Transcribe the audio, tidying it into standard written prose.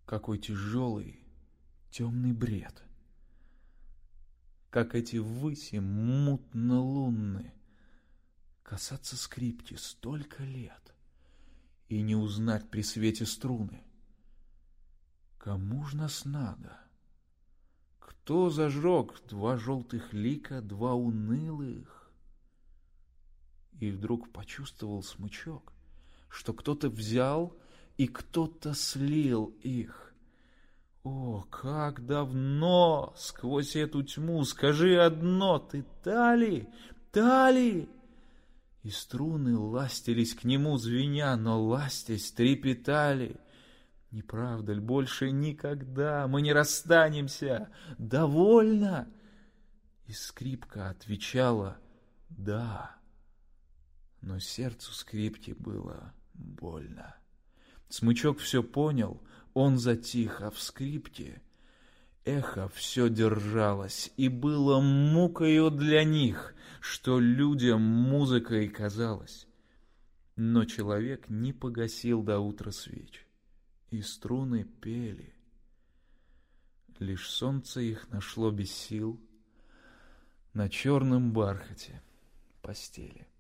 Какой тяжелый, темный бред. Как эти ввыси мутно-лунны. Касаться скрипки столько лет и не узнать при свете струны. Кому ж нас надо? Кто зажег два желтых лика, два унылых? И вдруг почувствовал смычок, что кто-то взял и кто-то слил их. О, как давно сквозь эту тьму, скажи одно, ты Тали, Тали? И струны ластились к нему, звеня, но ластясь трепетали. Не правда ль, больше никогда мы не расстанемся? Довольно? И скрипка отвечала «да». Но сердцу скрипки было больно. Смычок все понял, он затих, а в скрипке эхо все держалось, и было мукою для них, что людям музыкой казалось. Но человек не погасил до утра свеч, и струны пели. Лишь солнце их нашло без сил на черном бархате постели.